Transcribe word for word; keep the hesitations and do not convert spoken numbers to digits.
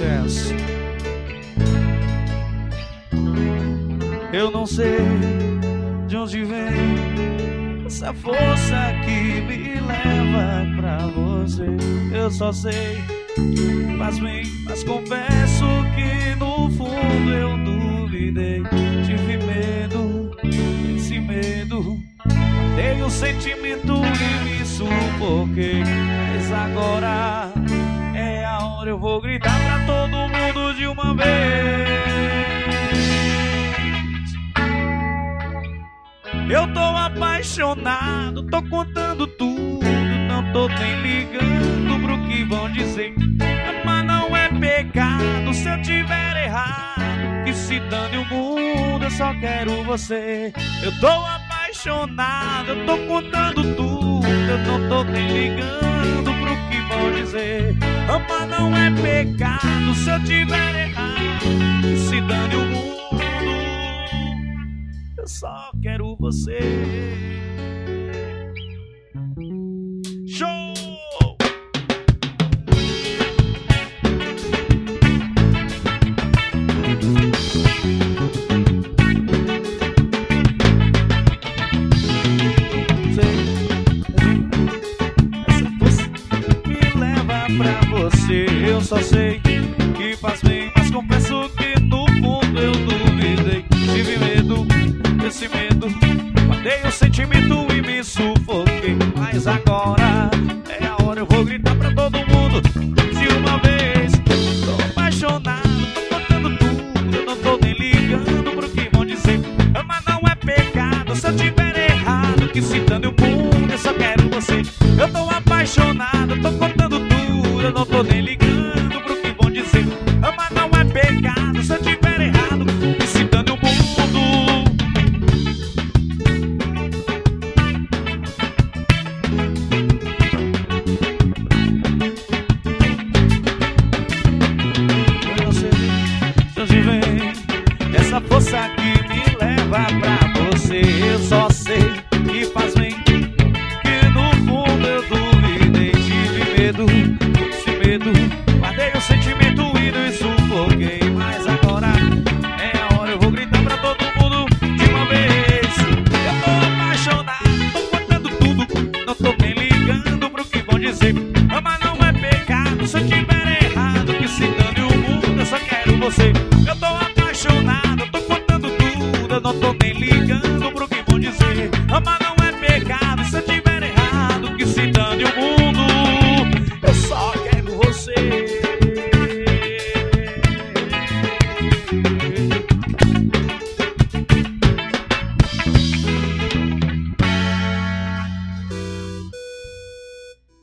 sucesso. Eu não sei de onde vem essa força que me leva pra você. Eu só sei que faz bem, mas confesso que no fundo eu duvidei. Tive medo, esse medo, matei o sentimento e me sufoquei. Mas agora é a hora, eu vou gritar pra todo mundo de uma vez. Eu tô apaixonado, tô contando tudo, não tô nem ligando pro que vão dizer. Amar não é pecado, se eu tiver errado, que se dane o mundo, eu só quero você. Eu tô apaixonado, eu tô contando tudo, eu não tô nem ligando pro que vão dizer. Amar não é pecado, se eu tiver errado, que se dane o mundo, eu só quero você. Show! Essa força me leva pra você. Eu só sei que faz bem, mas confesso que no fundo eu duvidei. Tive medo, esse medo, guardei o sentimento e me sufoquei. Mas agora é a hora, eu vou gritar pra todo mundo de uma vez. Tô apaixonado, tô contando tudo, eu não tô nem ligando pro que vão dizer. Amar não é pecado, se eu tiver errado, que se dane o mundo, eu só quero você. Eu tô apaixonado, tô contando tudo, eu não tô nem ligando pro que vão dizer. Amar não é pecado, se eu tiver errado, que se dane o mundo. Essa força que me leva pra você. Eu só sei que faz bem, que no fundo eu duvidei. Tive medo, esse medo, guardei o sentimento e me sufoquei. Mas agora é a hora, eu vou gritar pra todo mundo de uma vez. Eu tô apaixonado, tô contando tudo, não tô nem ligando pro que vão dizer. Amar não é pecado, se eu tiver errado, que se dane o mundo, eu só quero você. Eu tô apaixonado, tô contando tudo, eu não tô nem ligando